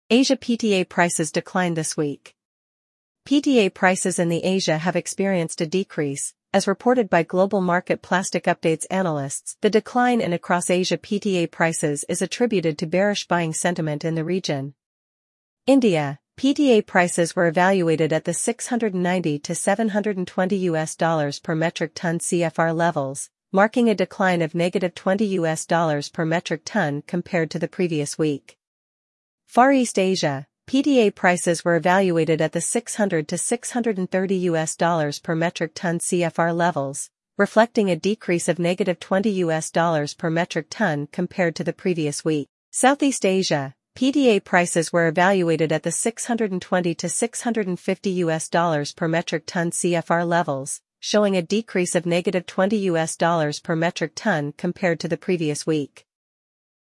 Asia PTA prices declined this week. PTA prices in the Asia have experienced a decrease, as reported by Global Market Plastic Updates analysts. The decline in across Asia PTA prices is attributed to bearish buying sentiment in the region. India, PTA prices were evaluated at the $690 to $720 per metric ton CFR levels, marking a decline of -$20 per metric ton compared to the previous week. Far East Asia, PTA prices were evaluated at the $600 to $630 per metric ton CFR levels, reflecting a decrease of -$20 per metric ton compared to the previous week. Southeast Asia, PTA prices were evaluated at the $620 to $650 per metric ton CFR levels, showing a decrease of -$20 per metric ton compared to the previous week.